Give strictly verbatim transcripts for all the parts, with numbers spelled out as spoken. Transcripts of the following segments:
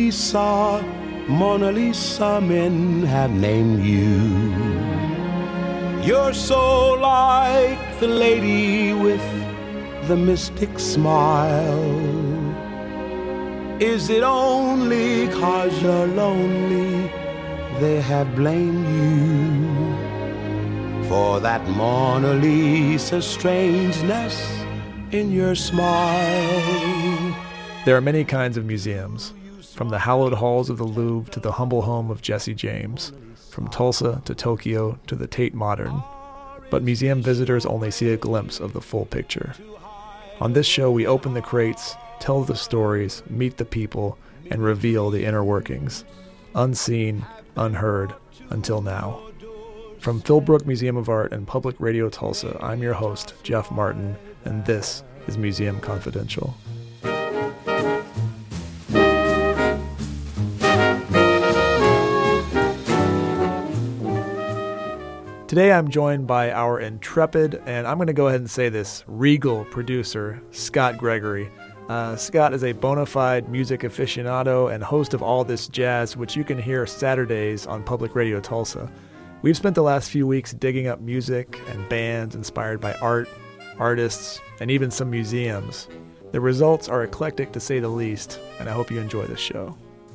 Lisa, Mona Lisa, men have named you. You're so like the lady with the mystic smile. Is it only 'cause you're lonely they have blamed you for that Mona Lisa strangeness in your smile? There are many kinds of museums, from the hallowed halls of the Louvre to the humble home of Jesse James, from Tulsa to Tokyo to the Tate Modern. But museum visitors only see a glimpse of the full picture. On this show, we open the crates, tell the stories, meet the people, and reveal the inner workings. Unseen, unheard, until now. From Philbrook Museum of Art and Public Radio Tulsa, I'm your host, Jeff Martin, and this is Museum Confidential. Today I'm joined by our intrepid, and I'm going to go ahead and say this, regal producer, Scott Gregory. Uh, Scott is a bona fide music aficionado and host of All This Jazz, which you can hear Saturdays on Public Radio Tulsa. We've spent the last few weeks digging up music and bands inspired by art, artists, and even some museums. The results are eclectic to say the least, and I hope you enjoy this show.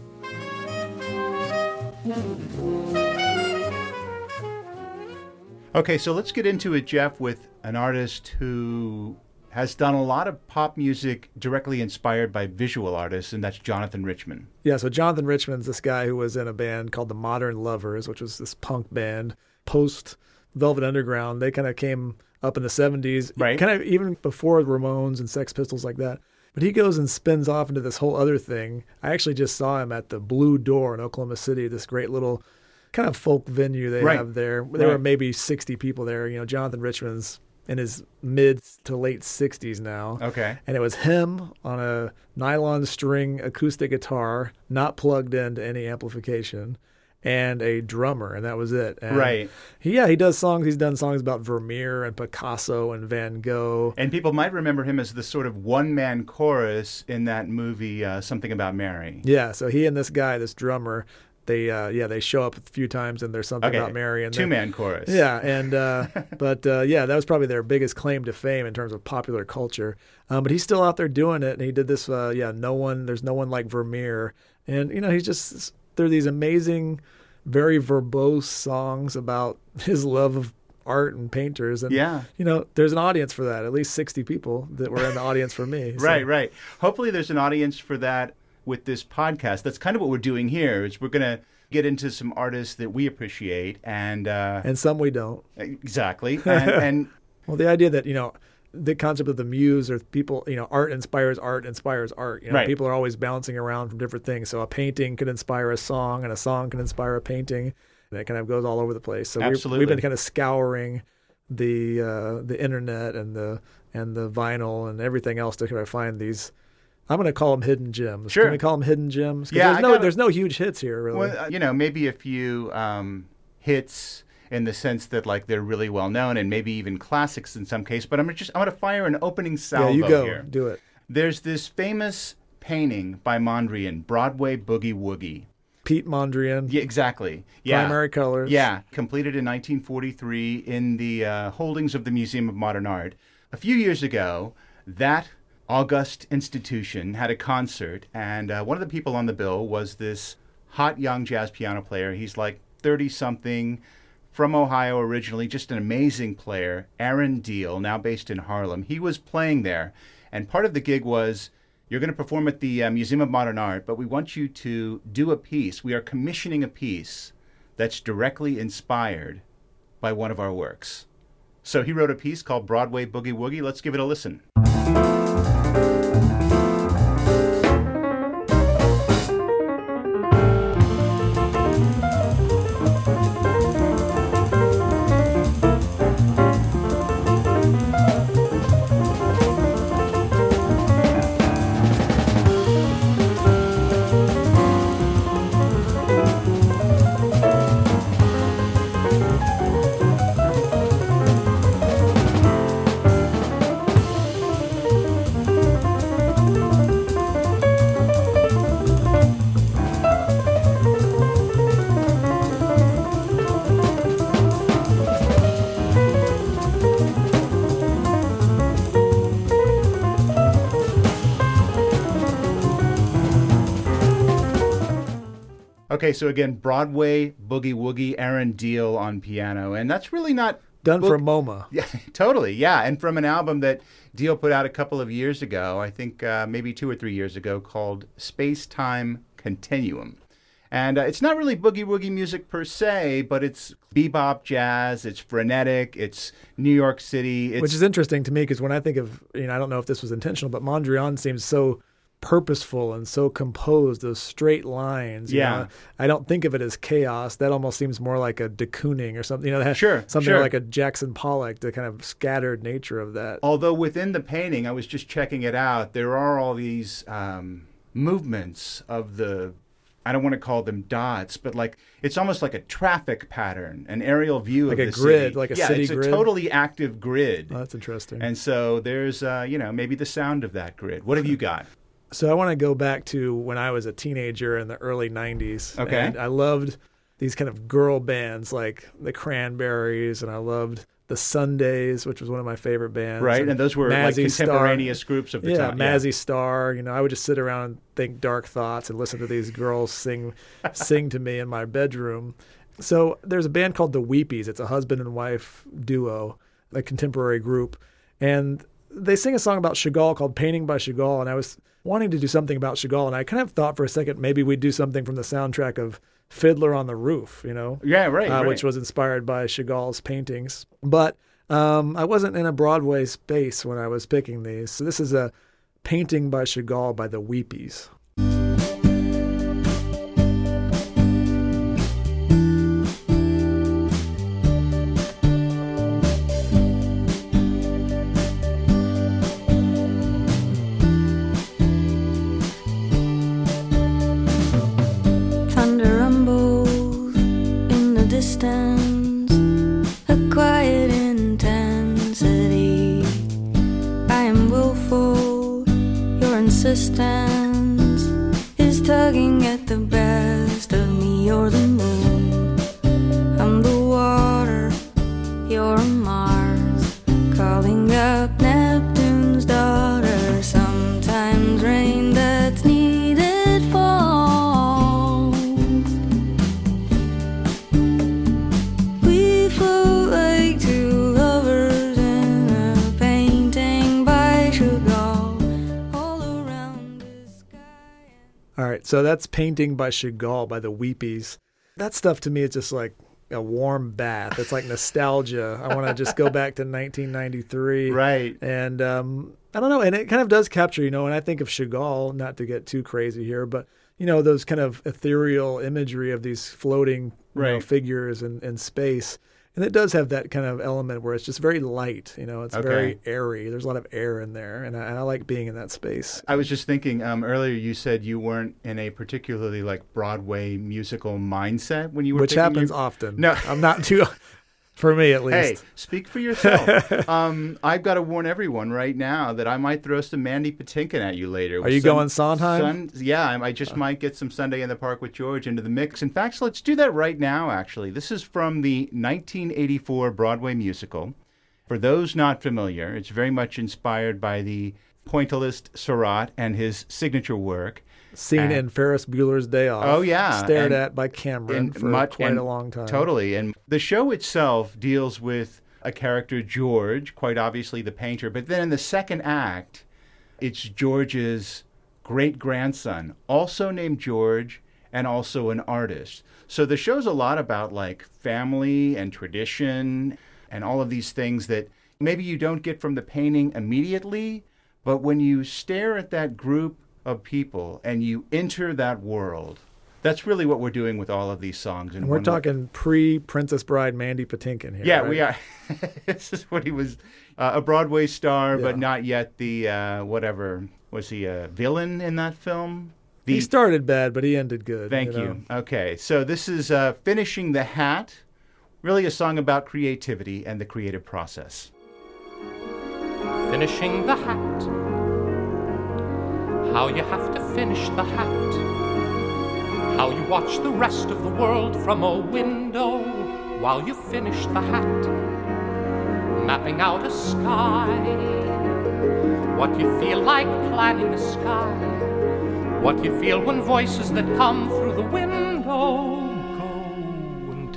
Okay, so let's get into it, Jeff, with an artist who has done a lot of pop music directly inspired by visual artists, and that's Jonathan Richman. Yeah, so Jonathan Richman's this guy who was in a band called the Modern Lovers, which was this punk band post Velvet Underground. They kind of came up in the seventies, right? Kind of even before Ramones and Sex Pistols like that. But he goes and spins off into this whole other thing. I actually just saw him at the Blue Door in Oklahoma City, this great little kind of folk venue they right. have there. There right. were maybe sixty people there. You know, Jonathan Richman's in his mid to late sixties now. Okay. And it was him on a nylon string acoustic guitar, not plugged into any amplification, and a drummer, and that was it. And right. He, yeah, he does songs. He's done songs about Vermeer and Picasso and Van Gogh. And people might remember him as the sort of one-man chorus in that movie, uh, Something About Mary. Yeah, so he and this guy, this drummer, They uh, yeah they show up a few times and there's something okay. about Mary and two man chorus. Yeah, and uh, but uh, yeah, that was probably their biggest claim to fame in terms of popular culture. Um, but he's still out there doing it, and he did this. Uh, yeah, no one there's no one like Vermeer, and you know he's just there are these amazing, very verbose songs about his love of art and painters, and yeah, you know there's an audience for that. At least sixty people that were in the audience for me. So. Right, right. Hopefully, there's an audience for that with this podcast. That's kind of what we're doing here, is we're going to get into some artists that we appreciate and uh, and some we don't. Exactly. And, and well, the idea that, you know, the concept of the muse, or people, you know, art inspires art inspires art. You know, right. People are always bouncing around from different things. So a painting could inspire a song, and a song can inspire a painting. And it kind of goes all over the place. So Absolutely. we've been kind of scouring the uh, the internet and the and the vinyl and everything else to kind of find these. I'm going to call them hidden gems. Sure. Can we call them hidden gems? Yeah, there's I no gotta, there's no huge hits here, really. Well, uh, you know, maybe a few um, hits in the sense that like they're really well known, and maybe even classics in some case. But I'm just I'm going to fire an opening salvo yeah, you go. here. Do it. There's this famous painting by Mondrian, Broadway Boogie Woogie. Pete Mondrian. Yeah, exactly. Yeah. Primary colors. Yeah, completed in nineteen forty-three in the uh, holdings of the Museum of Modern Art. A few years ago, that august institution had a concert, and uh, one of the people on the bill was this hot young jazz piano player. He's like thirty-something, from Ohio originally, just an amazing player, Aaron Deal, now based in Harlem. He was playing there, and part of the gig was, you're going to perform at the uh, Museum of Modern Art, but we want you to do a piece. We are commissioning a piece that's directly inspired by one of our works. So he wrote a piece called Broadway Boogie Woogie. Let's give it a listen. Okay, so again, Broadway Boogie Woogie, Aaron Deal on piano, and that's really not Done book- for MoMA. Yeah, totally. Yeah, and from an album that Deal put out a couple of years ago, I think uh, maybe two or three years ago, called Space Time Continuum. And uh, it's not really boogie woogie music per se, but it's bebop jazz, it's frenetic, it's New York City. It's... Which is interesting to me because when I think of, you know, I don't know if this was intentional, but Mondrian seems so purposeful and so composed, those straight lines. you Yeah. know. I don't think of it as chaos. That almost seems more like a de Kooning or something. You know, that, Sure, something sure. like a Jackson Pollock, the kind of scattered nature of that. Although within the painting, I was just checking it out, there are all these um, movements of the, I don't want to call them dots, but like it's almost like a traffic pattern, an aerial view Like of a the grid, city. like a yeah, city it's grid? a totally active grid. Oh, that's interesting. And so there's, uh, you know, maybe the sound of that grid. What have you got? So I want to go back to when I was a teenager in the early nineties. Okay. And I loved these kind of girl bands like the Cranberries, and I loved the Sundays, which was one of my favorite bands. Right, and those were like Mazzy Star. contemporaneous groups of the Yeah, time. Mazzy Star. You know, I would just sit around and think dark thoughts and listen to these girls sing sing to me in my bedroom. So there's a band called the Weepies. It's a husband and wife duo, a contemporary group. And they sing a song about Chagall called Painting by Chagall. And I was wanting to do something about Chagall. And I kind of thought for a second maybe we'd do something from the soundtrack of Fiddler on the Roof, you know? Yeah, right, uh, right. Which was inspired by Chagall's paintings. But um, I wasn't in a Broadway space when I was picking these. So this is a Painting by Chagall by the Weepies. Thunder rumbles in the distance, a quiet intensity. I am willful, your insistence is tugging at the best of me. You're the moon, I'm the water, you're Mars, calling up Neptune's daughter. Sometimes rain that's needed falls. We float like two lovers in a painting by Chagall, all around the sky. All right, so that's Painting by Chagall by the Weepies. That stuff to me is just like a warm bath. It's like nostalgia. I want to just go back to nineteen ninety-three. Right. And um, I don't know, and it kind of does capture, you know, when I think of Chagall, not to get too crazy here, but, you know, those kind of ethereal imagery of these floating you know, Right. figures in, in space. And it does have that kind of element where it's just very light, you know, it's Okay. very airy. There's a lot of air in there, and I, and I like being in that space. I was just thinking um, earlier you said you weren't in a particularly like Broadway musical mindset when you were Which picking happens your... often. No. I'm not too, for me at Hey, least. speak for yourself. um, I've got to warn everyone right now that I might throw some Mandy Patinkin at you later. Are you going Sondheim? Sun, yeah, I I just might get some Sunday in the Park with George into the mix. In fact, let's do that right now, actually. This is from the nineteen eighty-four Broadway musical. For those not familiar, it's very much inspired by the pointillist Seurat and his signature work. Seen And- in Ferris Bueller's Day Off. Oh, yeah, Stared and- at by Cameron in for much- quite and a long time. Totally. And the show itself deals with a character, George, quite obviously the painter. But then in the second act, it's George's great-grandson, also named George and also an artist. So the show's a lot about like family and tradition and all of these things that maybe you don't get from the painting immediately, but when you stare at that group of people and you enter that world, that's really what we're doing with all of these songs. And we're talking pre-Princess Bride Mandy Patinkin here. Yeah, right? we are. This is what he was, uh, a Broadway star, Yeah. but not yet the, uh, whatever, was he a villain in that film? The, He started bad, but he ended good. Thank you. you. know? Okay, so this is uh, Finishing the Hat, really a song about creativity and the creative process. Finishing the hat. How you have to finish the hat. How you watch the rest of the world from a window while you finish the hat. Mapping out a sky. What you feel like planning a sky. What you feel when voices that come through the window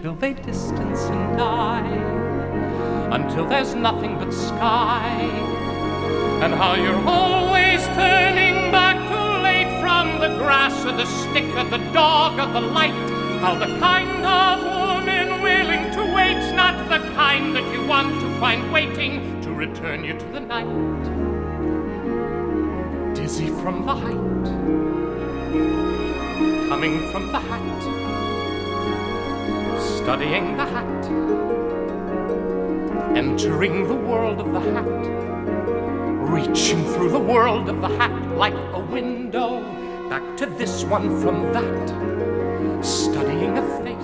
until they distance and die, until there's nothing but sky, and how you're always turning back too late from the grass or the stick or the dog or the light, how the kind of woman willing to wait's not the kind that you want to find waiting to return you to the night. Dizzy from the height, coming from the hat, studying the hat, entering the world of the hat, reaching through the world of the hat like a window, back to this one from that, studying a face.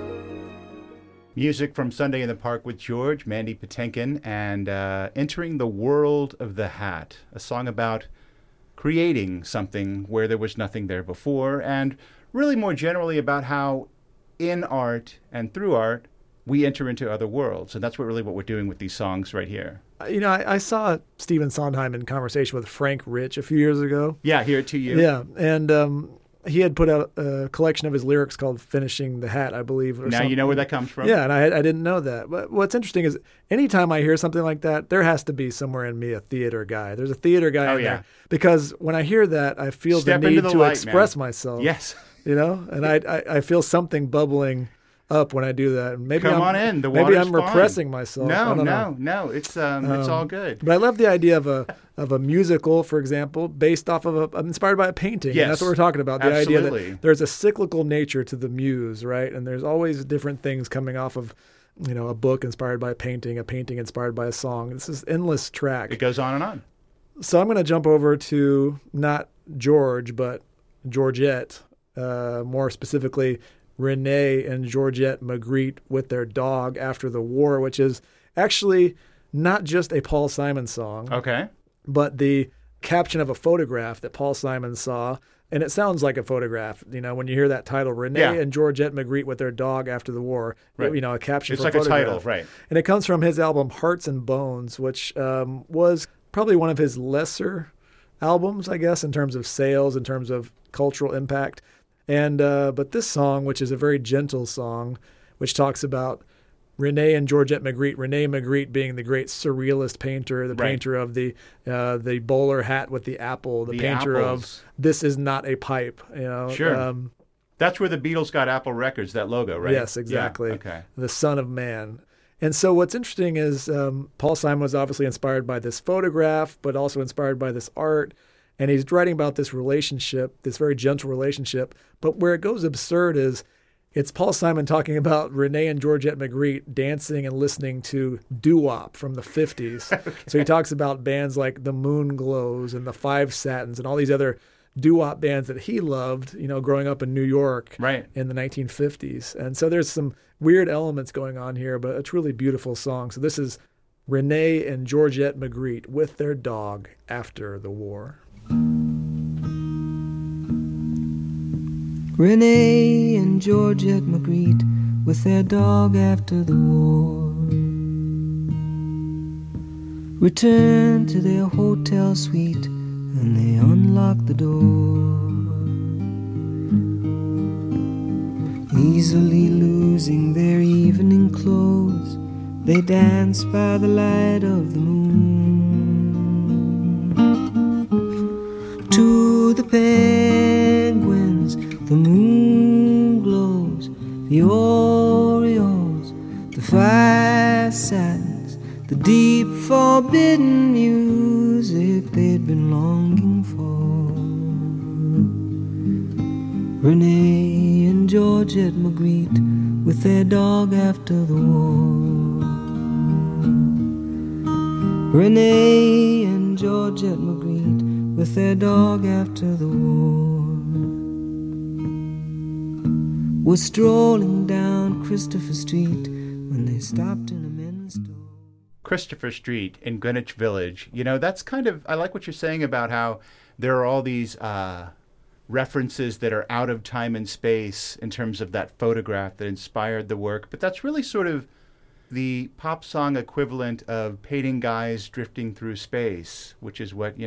Music from Sunday in the Park with George, Mandy Patinkin, and uh, Entering the World of the Hat, a song about creating something where there was nothing there before, and really more generally about how in art and through art, we enter into other worlds. And that's what really what we're doing with these songs right here. You know, I, I saw Stephen Sondheim in conversation with Frank Rich a few years ago. Yeah, here at T U. Yeah, and um, he had put out a collection of his lyrics called Finishing the Hat, I believe. Or now something. You know where that comes from? Yeah, and I, I didn't know that. But what's interesting is anytime I hear something like that, there has to be somewhere in me a theater guy. There's a theater guy Oh, in yeah. there. Because when I hear that, I feel Step the into need the to light, express man. myself. Yes. You know, and I, I I feel something bubbling up when I do that. And maybe Come I'm, on in. The maybe water's I'm repressing fine. myself. No, I don't no, know. no. It's um, it's Um, all good. But I love the idea of a of a musical, for example, based off of a I'm inspired by a painting. Yes. And that's what we're talking about. The Absolutely. idea that there's a cyclical nature to the muse, right? And there's always different things coming off of, you know, a book inspired by a painting, a painting inspired by a song. This is endless track. It goes on and on. So I'm going to jump over to not George, but Georgette, uh, more specifically Renee and Georgette Magritte with their dog after the war, which is actually not just a Paul Simon song, Okay. but the caption of a photograph that Paul Simon saw. And it sounds like a photograph, you know, when you hear that title, Renee Yeah. and Georgette Magritte with their dog after the war, Right. you know, a caption It's for like a a photograph. title, right. And it comes from his album Hearts and Bones, which um, was probably one of his lesser albums, I guess, in terms of sales, in terms of cultural impact. And uh, but this song, which is a very gentle song, which talks about Renee and Georgette Magritte, Renee Magritte being the great surrealist painter, the Right. painter of the uh, the bowler hat with the apple, the, The painter apples. of This Is Not a Pipe. You know, Sure. Um, That's where the Beatles got Apple Records, that logo, right? Yes, exactly. Yeah. Okay. The Son of Man. And so what's interesting is um, Paul Simon was obviously inspired by this photograph, but also inspired by this art. And he's writing about this relationship, this very gentle relationship. But where it goes absurd is it's Paul Simon talking about Renee and Georgette Magritte dancing and listening to doo-wop from the fifties. Okay. So he talks about bands like the Moon Glows and the Five Satins and all these other doo-wop bands that he loved, you know, growing up in New York Right. in the nineteen fifties. And so there's some weird elements going on here, but a truly beautiful song. So this is Renee and Georgette Magritte with their dog after the war. Renee and Georgette Magritte with their dog after the war returned to their hotel suite and they unlocked the door. Easily losing their evening clothes, they danced by the light of the moon. To the penguins the moon glows, the Orioles, the Five Satins, the deep forbidden music they'd been longing for. Renee and Georgette Magritte with their dog after the war. Renee and Georgette Magritte with their dog after the war was strolling down Christopher Street when they stopped in a men's store. Christopher Street in Greenwich Village. You know, that's kind of, I like what you're saying about how there are all these uh, references that are out of time and space in terms of that photograph that inspired the work. But that's really sort of the pop song equivalent of painting guys drifting through space, which is what, you know,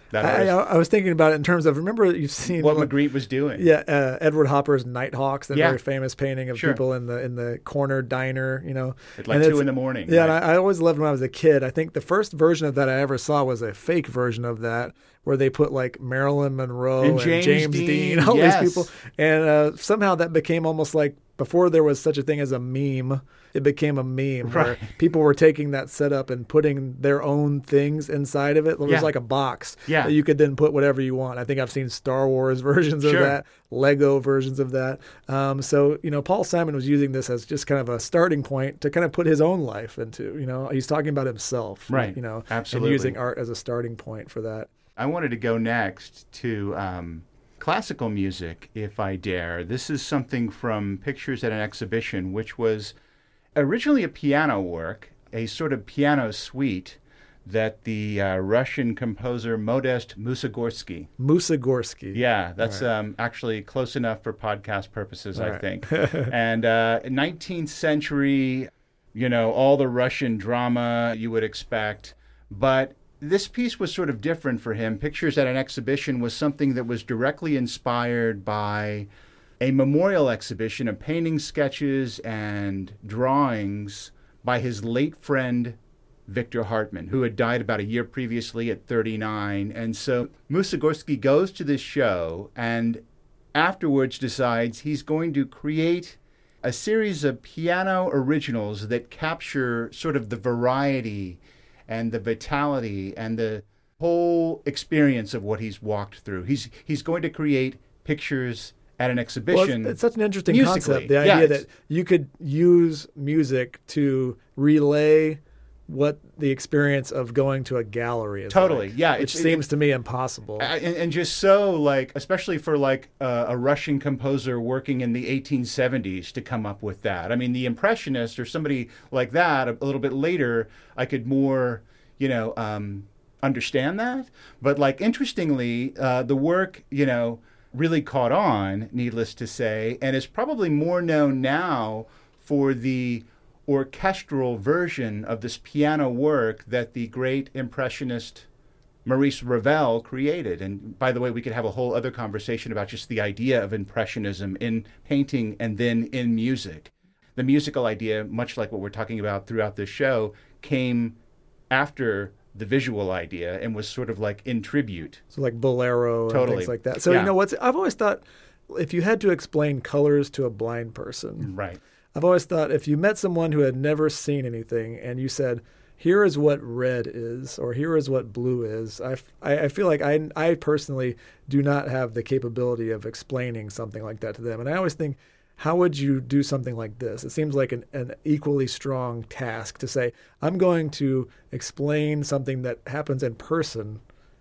That I, I, artist, I was thinking about it in terms of, remember you've seen what Magritte was doing. Yeah, uh, Edward Hopper's Nighthawks, that Yeah. very famous painting of Sure. people in the in the corner diner, you know. At like And two it's- in the morning. Yeah, right? and I, I always loved when I was a kid. I think the first version of that I ever saw was a fake version of that, where they put like Marilyn Monroe And and, James James, Dean, Dean, all yes. these people, and uh, somehow that became almost like, before there was such a thing as a meme, it became a meme where Right. people were taking that setup and putting their own things inside of it. It was Yeah. like a box Yeah. that you could then put whatever you want. I think I've seen Star Wars versions of Sure. that, Lego versions of that. Um, so, you know, Paul Simon was using this as just kind of a starting point to kind of put his own life into, you know, he's talking about himself, Right. you know, Absolutely. and using art as a starting point for that. I wanted to go next to um, classical music, if I dare. This is something from Pictures at an Exhibition, which was originally a piano work, a sort of piano suite that the uh, Russian composer Modest Musagorsky. Musagorsky. Yeah, that's Right. um, actually close enough for podcast purposes, I Right. think. And uh, nineteenth century, you know, all the Russian drama you would expect. But this piece was sort of different for him. Pictures at an Exhibition was something that was directly inspired by a memorial exhibition of painting, sketches, and drawings by his late friend, Victor Hartmann, who had died about a year previously at thirty-nine. And so Musagorsky goes to this show and afterwards decides he's going to create a series of piano originals that capture sort of the variety and the vitality and the whole experience of what he's walked through. He's he's going to create pictures at an Well, exhibition. it's, it's such an interesting musically. concept. The Yeah, idea it's- that you could use music to relay what the experience of going to a gallery is Totally, like, yeah, which it's- seems it- to me impossible. and, and just so like, especially for like uh, a Russian composer working in the eighteen seventies to come up with that. I mean, the Impressionist or somebody like that a, a little bit later, I could more, you know, um, understand that. But like, interestingly, uh, the work, you know, really caught on, needless to say, and is probably more known now for the orchestral version of this piano work that the great Impressionist Maurice Ravel created. And by the way, we could have a whole other conversation about just the idea of Impressionism in painting and then in music. The musical idea, much like what we're talking about throughout this show, came after the visual idea and was sort of like in tribute. So like Bolero and Totally. things like that. So Yeah. you know what's I've always thought, if you had to explain colors to a blind person, Right. I've always thought if you met someone who had never seen anything and you said, here is what red is, or here is what blue is, I, f- I- I feel like I, I personally do not have the capability of explaining something like that to them. And I always think, how would you do something like this? It seems like an, an equally strong task to say, I'm going to explain something that happens in person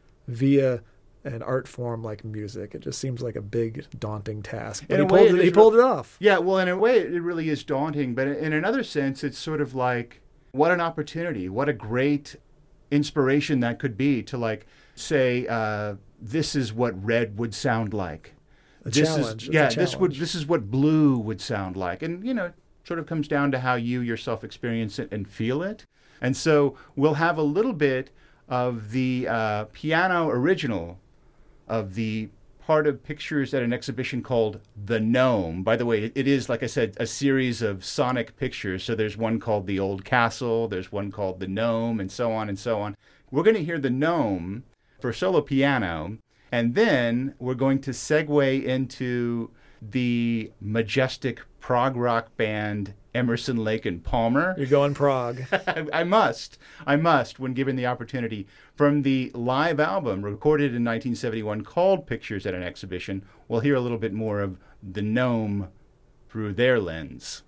via an art form like music. It just seems like a big, daunting task. But In he a way, pulled, it it, he is pulled it off. Yeah, well, in a way, it really is daunting. But in another sense, it's sort of like, what an opportunity. What a great inspiration that could be to, like, say, uh, this is what red would sound like. A this challenge. Is, It's a yeah, this would challenge. this is what blue would sound like. And, you know, it sort of comes down to how you yourself experience it and feel it. And so we'll have a little bit of the uh, piano original of the part of Pictures at an Exhibition called The Gnome. By the way, it, it is, like I said, a series of sonic pictures. So there's one called The Old Castle, there's one called The Gnome, and so on and so on. We're going to hear The Gnome for solo piano, and then we're going to segue into the majestic prog rock band Emerson, Lake and Palmer. You're going Prague. I, I must. I must, when given the opportunity. From the live album recorded in nineteen seventy-one called Pictures at an Exhibition, we'll hear a little bit more of The Gnome through their lens.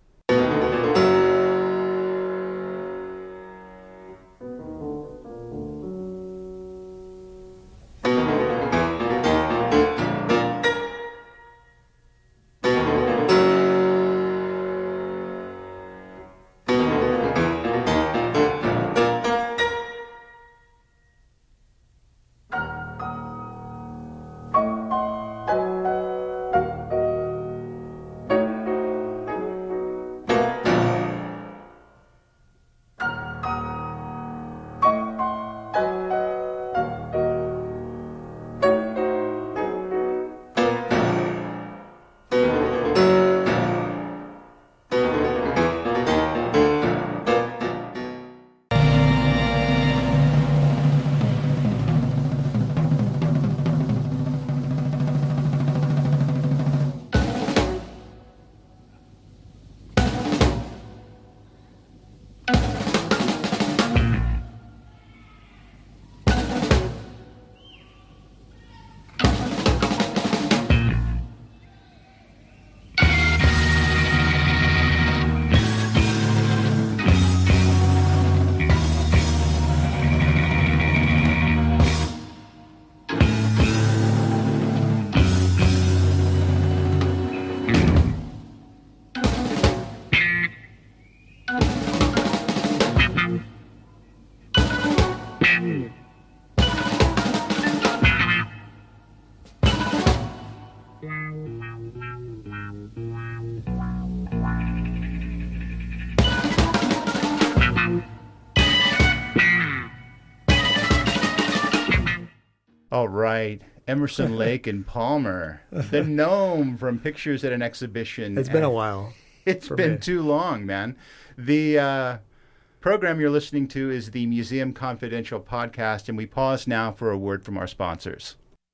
All right. Emerson, Lake, and Palmer. The gnome from Pictures at an Exhibition. It's been a while. It's been me. too long, man. The uh, program you're listening to is the Museum Confidential podcast, and we pause now for a word from our sponsors.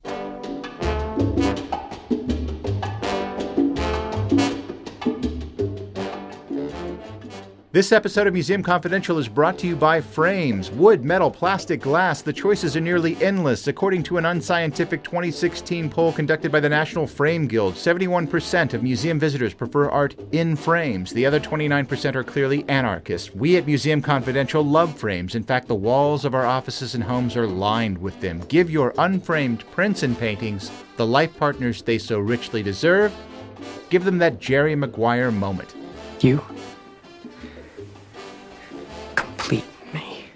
This episode of Museum Confidential is brought to you by Frames. Wood, metal, plastic, glass. The choices are nearly endless. According to an unscientific twenty sixteen poll conducted by the National Frame Guild, seventy-one percent of museum visitors prefer art in frames. The other twenty-nine percent are clearly anarchists. We at Museum Confidential love frames. In fact, the walls of our offices and homes are lined with them. Give your unframed prints and paintings the life partners they so richly deserve. Give them that Jerry Maguire moment. You complete me.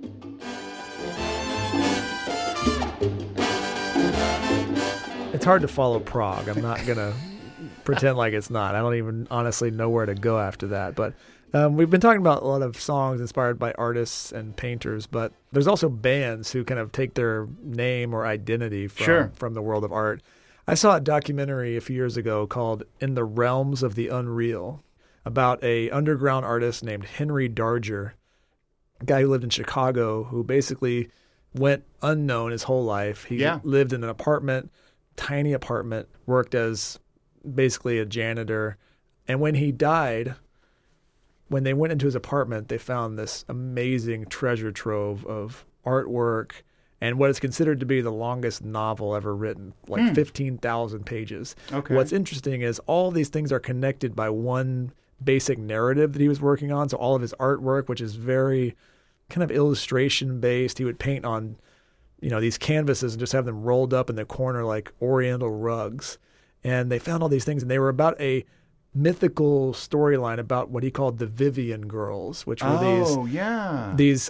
It's hard to follow Prague. I'm not going to pretend like it's not. I don't even honestly know where to go after that. But um, we've been talking about a lot of songs inspired by artists and painters, but there's also bands who kind of take their name or identity from, Sure. from the world of art. I saw a documentary a few years ago called In the Realms of the Unreal about a underground artist named Henry Darger, a guy who lived in Chicago who basically went unknown his whole life. He Yeah. lived in an apartment, tiny apartment, worked as basically a janitor. And when he died, when they went into his apartment, they found this amazing treasure trove of artwork and what is considered to be the longest novel ever written, like Hmm. fifteen thousand pages. Okay. What's interesting is all these things are connected by one basic narrative that he was working on. So all of his artwork, which is very kind of illustration based, he would paint on, you know, these canvases and just have them rolled up in the corner like oriental rugs. And they found all these things, and they were about a mythical storyline about what he called the Vivian Girls, which were Oh, these yeah. these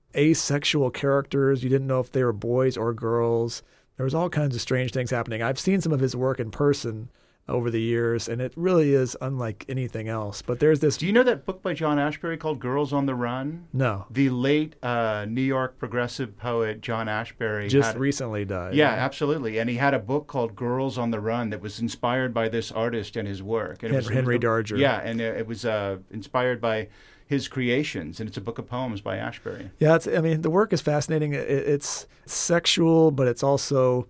asexual characters. You didn't know if they were boys or girls. There was all kinds of strange things happening. I've seen some of his work in person over the years, and it really is unlike anything else. But there's this... Do you know that book by John Ashbery called Girls on the Run? No. The late uh, New York progressive poet John Ashbery Just had, recently died. yeah, absolutely. And he had a book called Girls on the Run that was inspired by this artist and his work. And it Hen- was, Henry it was, Darger. Yeah, and it, it was uh, inspired by his creations, and it's a book of poems by Ashbery. Yeah, it's, I mean, the work is fascinating. It, it's sexual, but it's also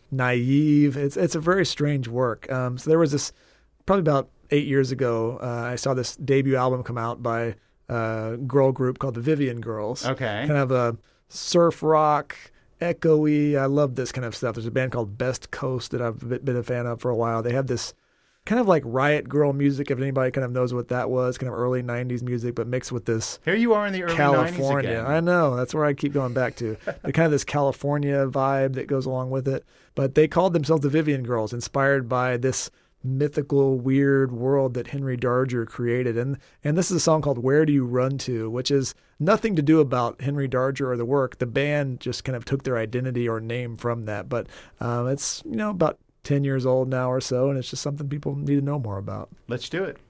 naive. It's it's a very strange work. Um, so there was this, probably about eight years ago, uh, I saw this debut album come out by a girl group called the Vivian Girls. Okay. Kind of a surf rock, echoey. I love this kind of stuff. There's a band called Best Coast that I've been a fan of for a while. They have this kind of like Riot Girl music, if anybody kind of knows what that was, kind of early nineties music, but mixed with this Here you are in the early California. nineties again. I know. That's where I keep going back to. The kind of this California vibe that goes along with it. But they called themselves the Vivian Girls, inspired by this mythical, weird world that Henry Darger created. And and this is a song called Where Do You Run To, which is nothing to do about Henry Darger or the work. The band just kind of took their identity or name from that. But um, it's, you know, about ten years old now or so, and it's just something people need to know more about. Let's do it.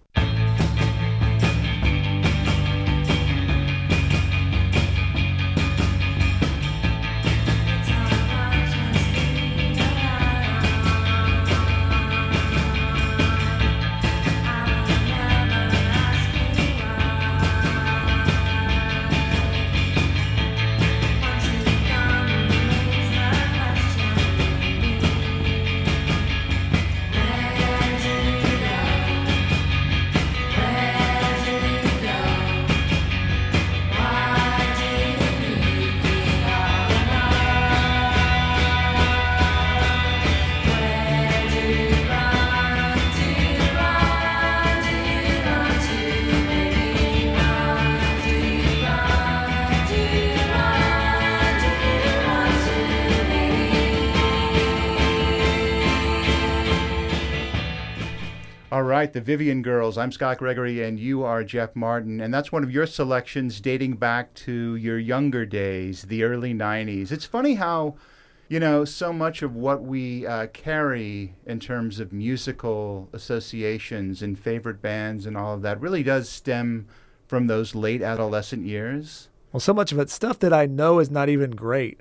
All right, the Vivian Girls. I'm Scott Gregory, and you are Jeff Martin. And that's one of your selections dating back to your younger days, the early nineties. It's funny how, you know, so much of what we uh, carry in terms of musical associations and favorite bands and all of that really does stem from those late adolescent years. Well, so much of it's stuff that I know is not even great.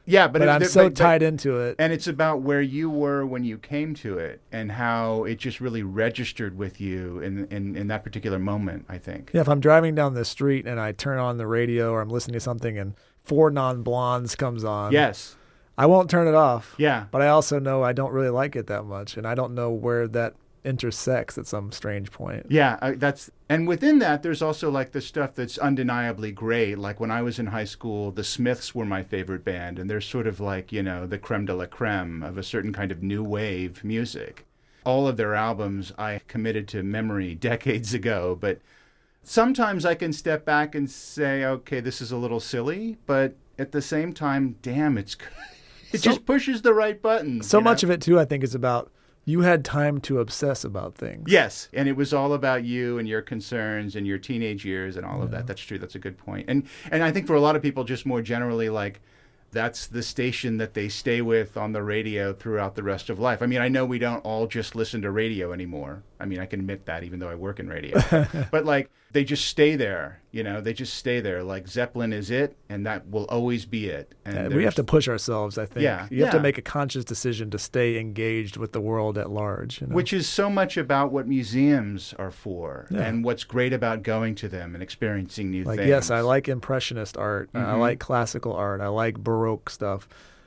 Yeah, but, but it, I'm but- so but- tied into it. And it's about where you were when you came to it and how it just really registered with you in, in, in that particular moment, I think. Yeah, if I'm driving down the street and I turn on the radio or I'm listening to something and Four Non-Blondes comes on, Yes. I won't turn it off. Yeah. But I also know I don't really like it that much, and I don't know where that intersects at some strange point. Yeah, I, that's and within that, there's also like the stuff that's undeniably great. Like when I was in high school, the Smiths were my favorite band, and they're sort of like, you know, the creme de la creme of a certain kind of new wave music. All of their albums I committed to memory decades ago, but sometimes I can step back and say, okay, this is a little silly, but at the same time, damn, it's good. It So- just pushes the right buttons. So you know? much of it, too, I think, is about you had time to obsess about things. Yes, and it was all about you and your concerns and your teenage years and all of that. That's true. That's a good point. And and I think for a lot of people, just more generally, like that's the station that they stay with on the radio throughout the rest of life. I mean, I know we don't all just listen to radio anymore. I mean, I can admit that even though I work in radio. But like they just stay there, you know, they just stay there. Like Zeppelin is it, and that will always be it. And Uh, we there's- have to push ourselves, I think. Yeah, You have to yeah. make a conscious decision to stay engaged with the world at large. You know? Which is so much about what museums are for Yeah. and what's great about going to them and experiencing new Like, things. yes, I like Impressionist art. I Mhm. like classical art. I like Baroque stuff.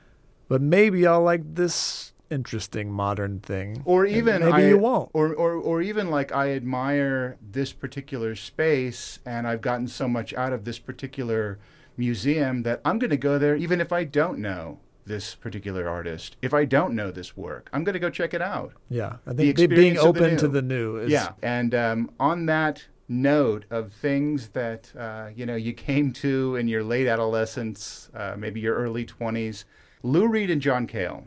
But maybe I'll like this interesting modern thing. Or And even maybe I, you won't. Or, or or even like I admire this particular space and I've gotten so much out of this particular museum that I'm going to go there even if I don't know this particular artist. If I don't know this work, I'm going to go check it out. Yeah, I The think be- being experience of the open to new. the new is Yeah, and um, on that note of things that uh, you know you came to in your late adolescence, uh, maybe your early twenties, Lou Reed and John Cale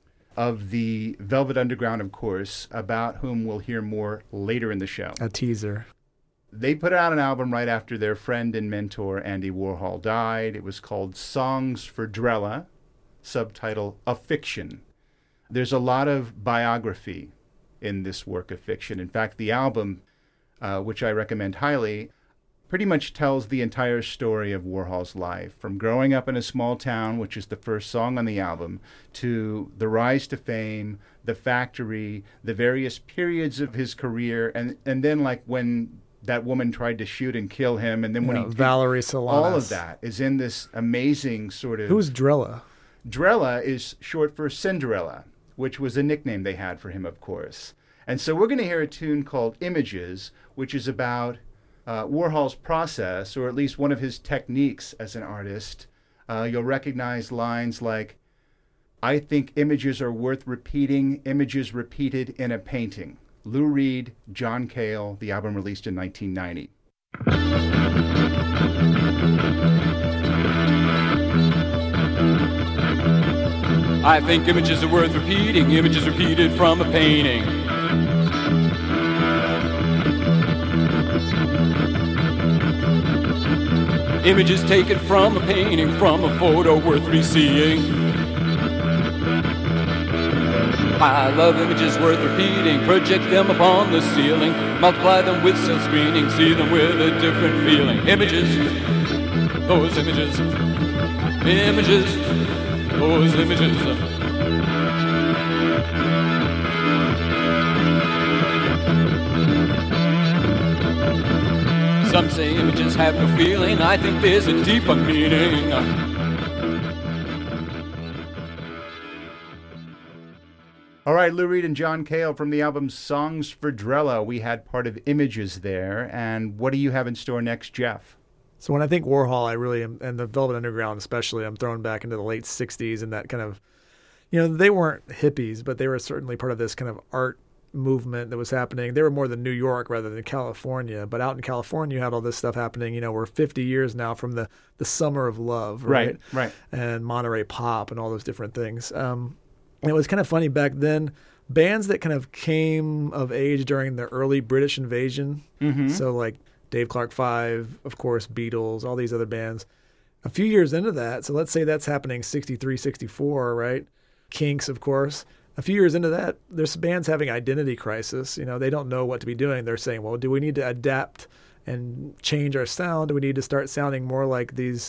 of the Velvet Underground, of course, about whom we'll hear more later in the show. a teaser. They put out an album right after their friend and mentor Andy Warhol died. It was called Songs for Drella, subtitle A Fiction. There's a lot of biography in this work of fiction. In fact, the album, uh, which I recommend highly, pretty much tells the entire story of Warhol's life, from growing up in a small town, which is the first song on the album, to the rise to fame, the factory, the various periods of his career, and, and then like when that woman tried to shoot and kill him, and then when Yeah, he did- Valerie Solanas. all of that is in this amazing sort of... Who's Drella? Drella is short for Cinderella, which was a nickname they had for him, of course. And so we're going to hear a tune called Images, which is about uh, Warhol's process, or at least one of his techniques as an artist. Uh, you'll recognize lines like, I think images are worth repeating, images repeated in a painting. Lou Reed, John Cale, the album released in nineteen ninety. I think images are worth repeating, images repeated from a painting. Images taken from a painting, from a photo worth re-seeing. I love images worth repeating, project them upon the ceiling, multiply them with some screening, see them with a different feeling. Images, those images, images, those images. Some say images have no feeling, I think there's a deeper meaning. All right, Lou Reed and John Cale from the album Songs for Drella. We had part of Images there. And what do you have in store next, Jeff? So when I think Warhol, I really am, and the Velvet Underground especially, I'm thrown back into the late sixties and that kind of, you know, they weren't hippies, but they were certainly part of this kind of art movement that was happening. They were more than New York rather than California, but out in California you had all this stuff happening. You know, we're fifty years now from the, the Summer of Love, right? Right, right. And Monterey Pop and all those different things. Um, and it was kind of funny back then, bands that kind of came of age during the early British invasion, Mm-hmm. so like Dave Clark Five, of course, Beatles, all these other bands. A few years into that, so let's say that's happening sixty-three, sixty-four, right? Kinks, of course. A few years into that, there's bands having identity crisis. You know, they don't know what to be doing. They're saying, well, do we need to adapt and change our sound? Do we need to start sounding more like these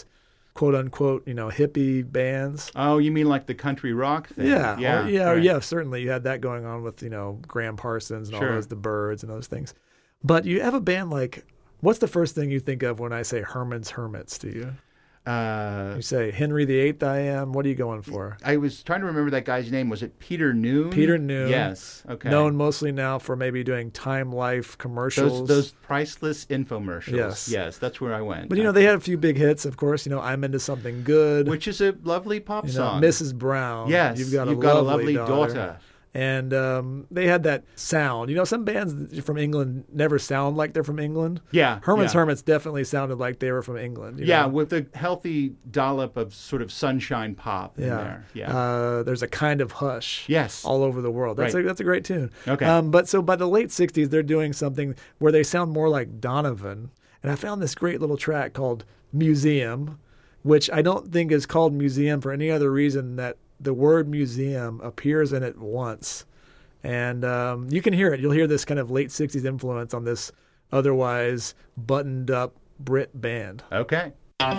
quote unquote, you know, hippie bands. Oh, you mean like the country rock thing? Yeah, yeah, or, yeah, or right. yeah. Certainly, you had that going on with, you know, Graham Parsons and Sure. all those, the Byrds and those things. But you have a band like, what's the first thing you think of when I say Herman's Hermits to you? Uh, You say Henry the Eighth I am. What are you going for? I was trying to remember that guy's name. Was it Peter Noon? Peter Noon. Yes. Okay. Known mostly now for maybe doing Time Life commercials. Those those priceless infomercials. Yes. Yes, that's where I went. But you know, they had a few big hits, of course. You know, I'm Into Something Good. Which is a lovely pop you know, song. Missus Brown. Yes. You've got a You've got a lovely, lovely daughter. daughter. And um, they had that sound. You know, some bands from England never sound like they're from England. Yeah. Herman's yeah. Hermits definitely sounded like they were from England. you Yeah, know? with a healthy dollop of sort of sunshine pop in Yeah. there. Yeah. Uh, there's a kind of hush. Yes. All over the world. That's Right. a that's a great tune. Okay. Um, but so by the late sixties, they're doing something where they sound more like Donovan. And I found this great little track called Museum, which I don't think is called Museum for any other reason that the word museum appears in it once. And um, you can hear it. You'll hear this kind of late sixties influence on this otherwise buttoned up Brit band. Okay.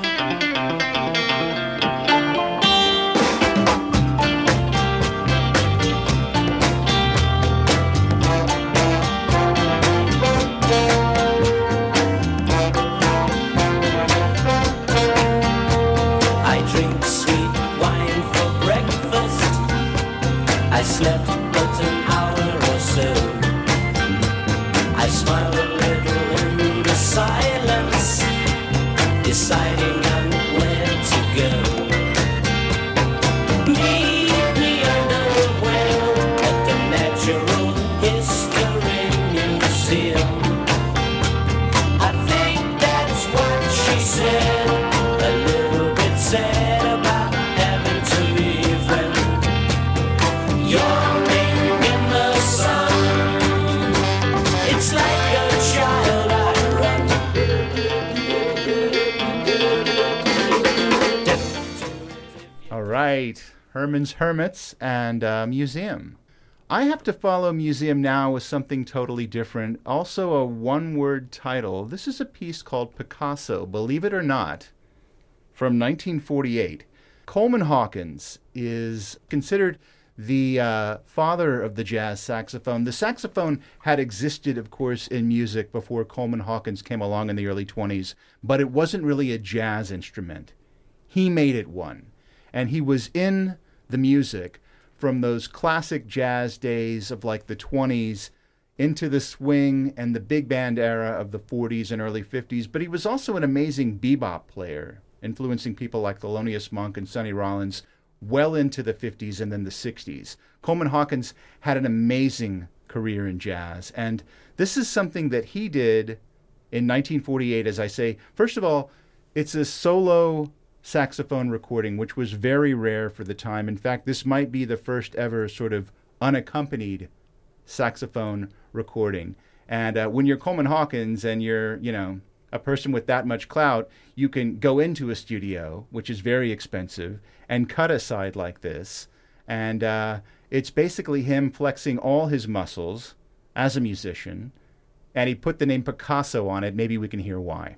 I drink sweet wine for breakfast. I slept but an hour or so. I smile a little in the silence, deciding on where to go. Meet me under the well at the Natural History Museum. I think that's what she said. A little bit sad about having to leave when yawning in the sun. It's like a child I run. All right. Herman's Hermits and uh, Museum. I have to follow Museum now with something totally different. Also a one-word title. This is a piece called Picasso, believe it or not, from nineteen forty-eight. Coleman Hawkins is considered the uh, father of the jazz saxophone. The saxophone had existed, of course, in music before Coleman Hawkins came along in the early twenties, but it wasn't really a jazz instrument. He made it one. And he was in the music from those classic jazz days of like the twenties into the swing and the big band era of the forties and early fifties. But he was also an amazing bebop player, influencing people like Thelonious Monk and Sonny Rollins well into the fifties and then the sixties. Coleman Hawkins had an amazing career in jazz. And this is something that he did in nineteen forty-eight, as I say. First of all, it's a solo saxophone recording, which was very rare for the time. In fact, this might be the first ever sort of unaccompanied saxophone recording. And uh, when you're Coleman Hawkins and you're, you know, a person with that much clout, you can go into a studio, which is very expensive, and cut a side like this. And uh, it's basically him flexing all his muscles as a musician. And he put the name Picasso on it. Maybe we can hear why.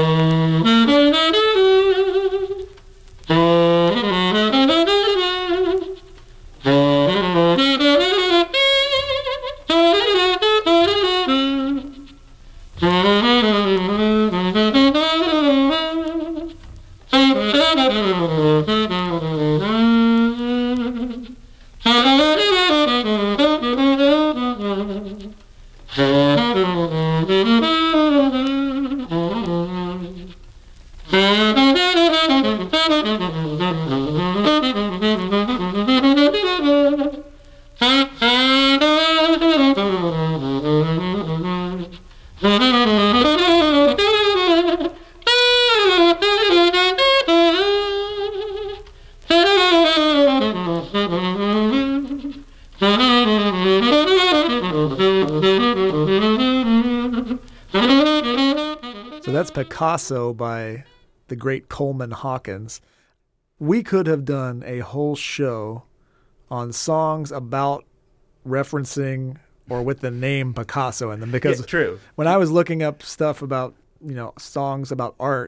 So that's Picasso by the great Coleman Hawkins. We could have done a whole show on songs about referencing or with the name Picasso in them, because Yeah, true. when I was looking up stuff about, you know, songs about art,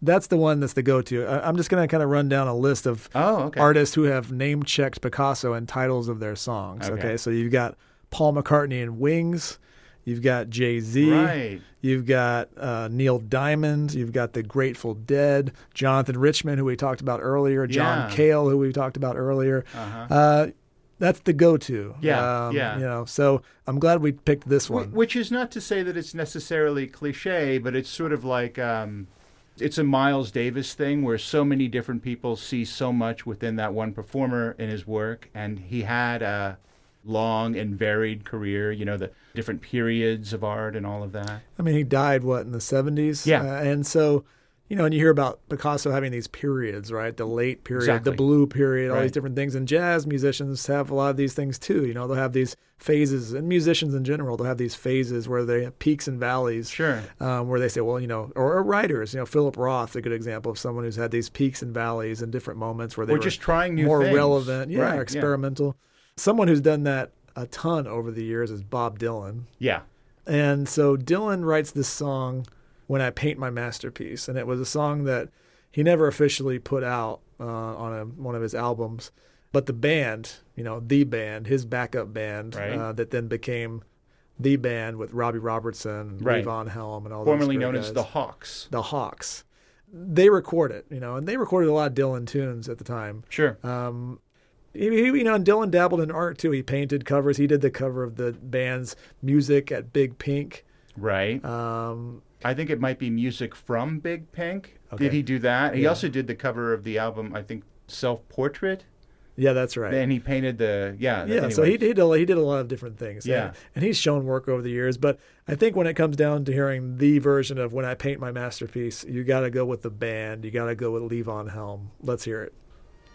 That's the one that's the go-to. I, I'm just going to kind of run down a list of Oh, okay. artists who have name-checked Picasso in titles of their songs. Okay. Okay. So you've got Paul McCartney and Wings. You've got Jay-Z. Right. You've got uh, Neil Diamond. You've got the Grateful Dead. Jonathan Richman, who we talked about earlier. John Yeah. Cale, who we talked about earlier. Uh-huh. Uh, that's the go-to. Yeah, Um, yeah. You know, so I'm glad we picked this one. Wh- Which is not to say that it's necessarily cliche, but it's sort of like um, it's a Miles Davis thing where so many different people see so much within that one performer in his work, and he had a long and varied career. You know, the different periods of art and all of that. I mean, he died, what, in the seventies? Yeah. Uh, and so, you know, and you hear about Picasso having these periods, right? The late period, Exactly. the blue period, all Right. these different things. And jazz musicians have a lot of these things too. You know, they'll have these phases, and musicians in general, they'll have these phases where they have peaks and valleys. Sure. Um, where they say, well, you know, or, or writers, you know, Philip Roth's a good example of someone who's had these peaks and valleys and different moments where they Or were just trying new more things. relevant, yeah, Right, yeah. experimental. Someone who's done that a ton over the years is Bob Dylan. Yeah. And so Dylan writes this song, When I Paint My Masterpiece. And it was a song that he never officially put out uh, on a, one of his albums. But the band, you know, the band, his backup band, Right. uh, that then became the band with Robbie Robertson, Right. Levon Helm, and all Formerly those great known as guys. the Hawks. The Hawks. They record it, you know, and they recorded a lot of Dylan tunes at the time. Sure. Um, he, he- you know, and Dylan dabbled in art too. He painted covers. He did the cover of the band's music at Big Pink. Right. Um, I think it might be music from Big Pink. Okay. Did he do that? He Yeah. also did the cover of the album, I think, Self Portrait. yeah, that's right. And he painted the yeah. yeah, anyway. so he did a, he did a lot of different things. Yeah. and, and he's shown work over the years. But I think when it comes down to hearing the version of When I Paint My Masterpiece, you got to go with the band. You got to go with Levon Helm. Let's hear it.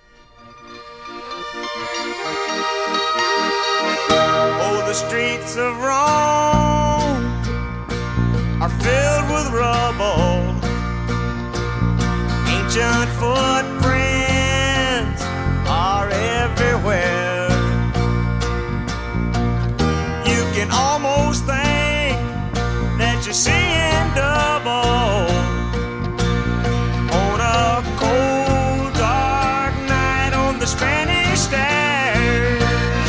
Oh, the streets of Rome are filled with rubble. Ancient footprints are everywhere. You can almost think that you're seeing double on a cold, dark night on the Spanish stairs.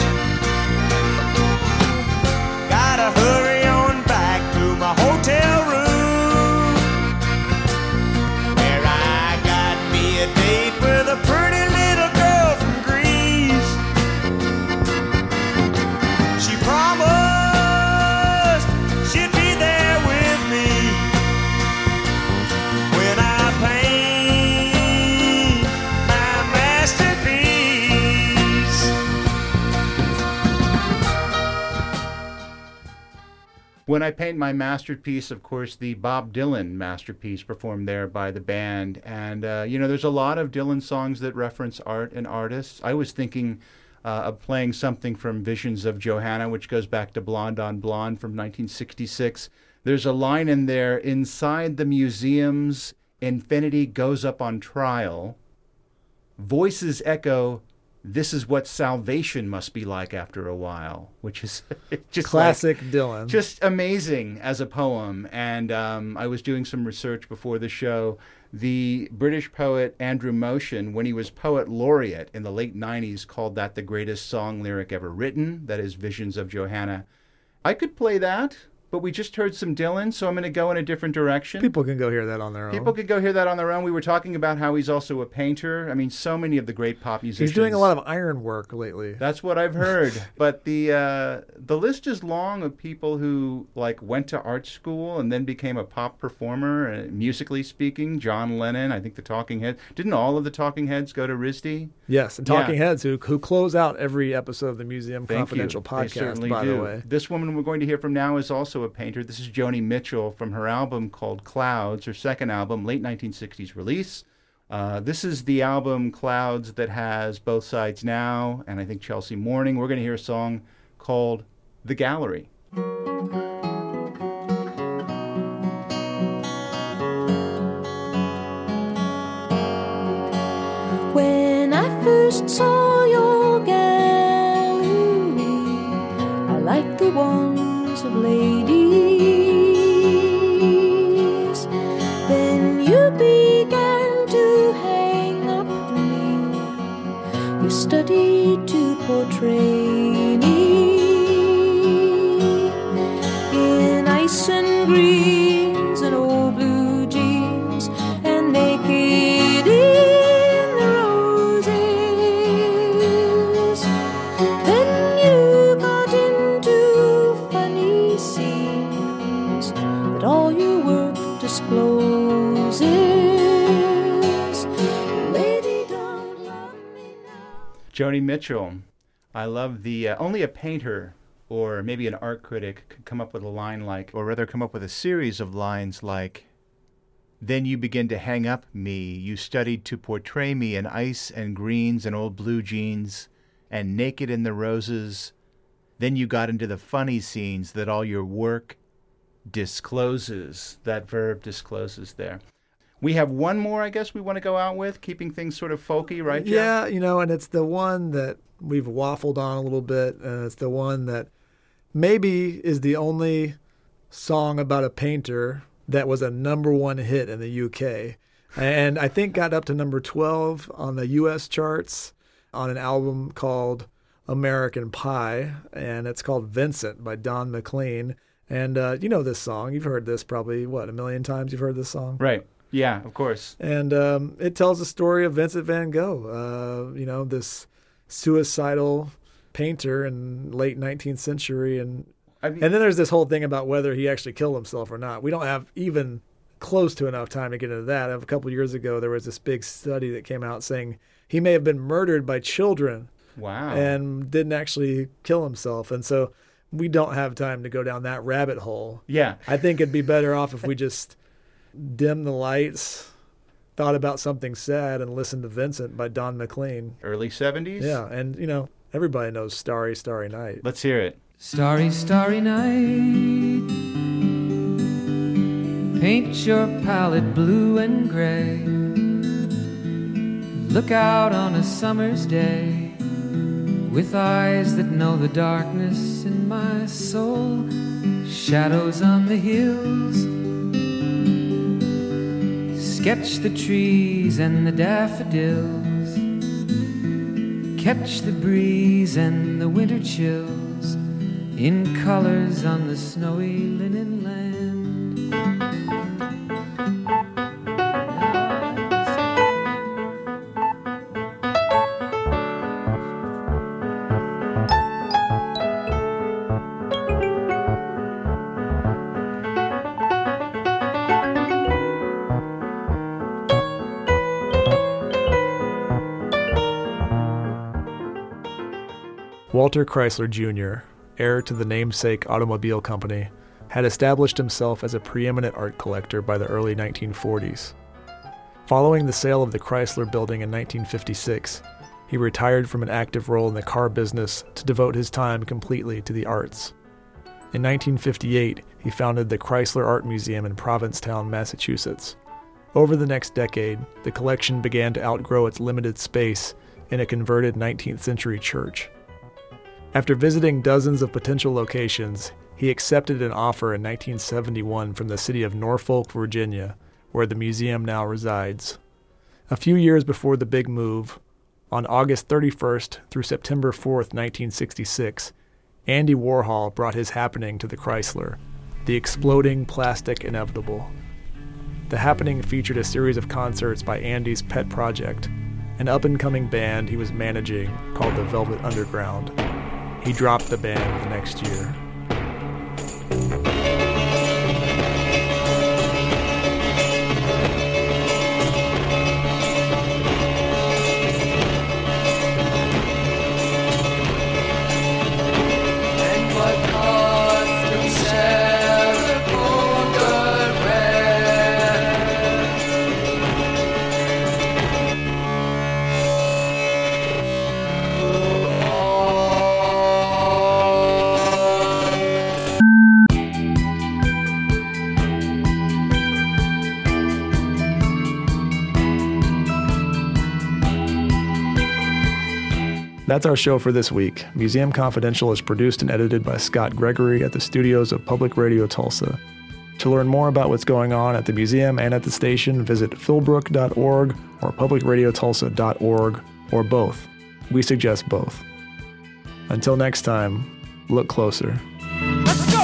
Gotta hurry on back to my hotel room, where I got me a date with a pretty little girl from Greece. She promised she'd be there with me when I paint my masterpiece. When I Paint My Masterpiece, of course, the Bob Dylan masterpiece performed there by the band. And, uh, you know, there's a lot of Dylan songs that reference art and artists. I was thinking uh, of playing something from Visions of Johanna, which goes back to Blonde on Blonde from nineteen sixty-six. There's a line in there, inside the museums, infinity goes up on trial. Voices echo, this is what salvation must be like after a while, which is just like- Classic Dylan. just amazing as a poem. And um, I was doing some research before the show. The British poet Andrew Motion, when he was poet laureate in the late nineties, called that the greatest song lyric ever written. That is Visions of Johanna. I could play that, but we just heard some Dylan, so I'm going to go in a different direction. People can go hear that on their own. People could go hear that on their own. We were talking about how he's also a painter. I mean, so many of the great pop musicians. He's doing a lot of iron work lately. That's what I've heard. But the uh, the list is long of people who like went to art school and then became a pop performer, uh, musically speaking. John Lennon, I think the Talking Heads. Didn't all of the Talking Heads go to R I S D? Yes, and Talking Yeah. Heads, who who close out every episode of the Museum Thank Confidential you. They podcast, certainly by do. the way. This woman we're going to hear from now is also a painter. This is Joni Mitchell from her album called Clouds, her second album, late nineteen sixties release. Uh, this is the album Clouds that has Both Sides Now and I think Chelsea Morning. We're going to hear a song called The Gallery. When I first saw your gallery, I liked the ones of ladies. Then you began portray me in ice and greens and old blue jeans and naked in the roses. Then you got into funny scenes that all your work discloses. Lady, don't love me now. Joni Mitchell. I love the, uh, only a painter or maybe an art critic could come up with a line like, or rather come up with a series of lines like, then you begin to hang up me. You studied to portray me in ice and greens and old blue jeans and naked in the roses. Then you got into the funny scenes that all your work discloses. That verb discloses there. We have one more, I guess, we want to go out with, keeping things sort of folky, right, Jeff? Yeah, you know, and it's the one that we've waffled on a little bit, and it's the one that maybe is the only song about a painter that was a number one hit in the U K. And I think got up to number twelve on the U S charts on an album called American Pie, and it's called Vincent by Don McLean. And uh, you know this song. You've heard this probably, what, a million times you've heard this song? Right. Yeah, of course. And um, it tells the story of Vincent van Gogh, uh, you know, this suicidal painter in late nineteenth century. And I mean, and then there's this whole thing about whether he actually killed himself or not. We don't have even close to enough time to get into that. A couple of years ago, there was this big study that came out saying he may have been murdered by children. Wow. And didn't actually kill himself. And so we don't have time to go down that rabbit hole. Yeah. I think it'd be better off if we just dim the lights, thought about something sad, and listened to Vincent by Don McLean. Early seventies? Yeah, and, you know, everybody knows Starry, Starry Night. Let's hear it. Starry, starry night, paint your palette blue and gray. Look out on a summer's day with eyes that know the darkness in my soul. Shadows on the hills, sketch the trees and the daffodils, catch the breeze and the winter chills in colors on the snowy linen land. Walter Chrysler Junior, heir to the namesake automobile company, had established himself as a preeminent art collector by the early nineteen forties. Following the sale of the Chrysler building in nineteen fifty-six, he retired from an active role in the car business to devote his time completely to the arts. In nineteen fifty-eight, he founded the Chrysler Art Museum in Provincetown, Massachusetts. Over the next decade, the collection began to outgrow its limited space in a converted nineteenth century church. After visiting dozens of potential locations, he accepted an offer in nineteen seventy-one from the city of Norfolk, Virginia, where the museum now resides. A few years before the big move, on August thirty-first through September fourth, nineteen sixty-six, Andy Warhol brought his happening to the Chrysler, the exploding plastic inevitable. The happening featured a series of concerts by Andy's pet project, an up-and-coming band he was managing called the Velvet Underground. He dropped the band the next year. That's our show for this week. Museum Confidential is produced and edited by Scott Gregory at the studios of Public Radio Tulsa. To learn more about what's going on at the museum and at the station, visit philbrook dot org or public radio tulsa dot org, or both. We suggest both. Until next time, look closer. Let's go!